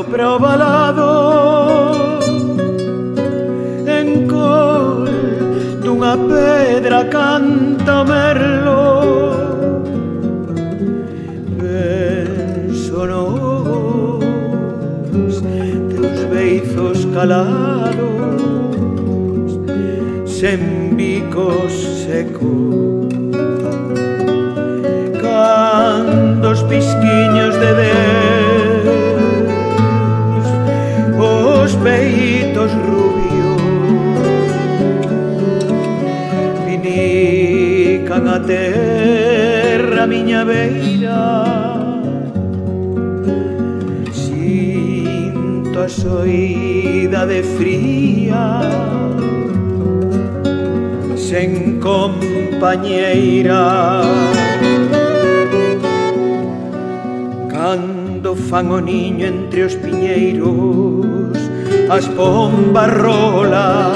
para o balado en col dunha pedra canta o merlo. Penso nos teus beizos calados sen bicos secos, cando os pisquiños de Deus os peitos rubios vinican a terra miña beira. Sinto a soidade fría sen compañeira. Cando fan o niño entre os piñeiros as pombas rolas,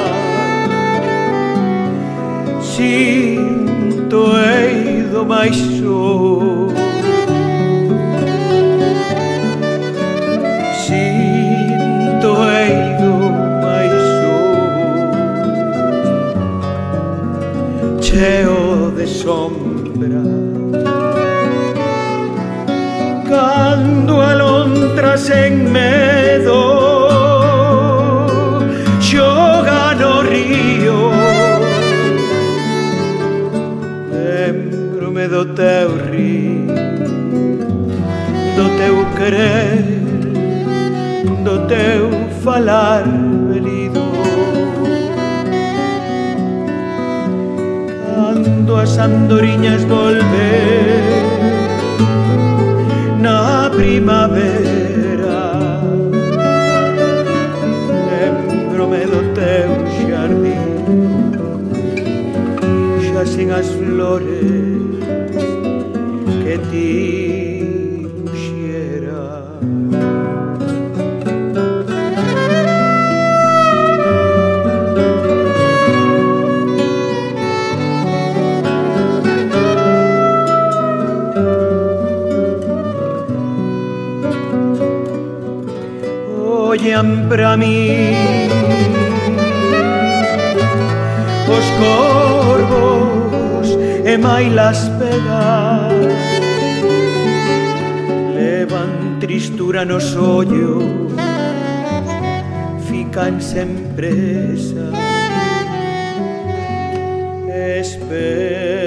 sinto eido máis só, sinto eido máis só, cheo de sombra. Cando alontras en medo xoga no río, lembrome do teu río, do teu querer, do teu falar velido. Cando as andoriñas volver na primavera, lembrome do teu xardín xa sen as flores que ti puxera. Ollan pra mí os corvos e mailas pegas, levan tristura nos ollos, fican sen presa, espera.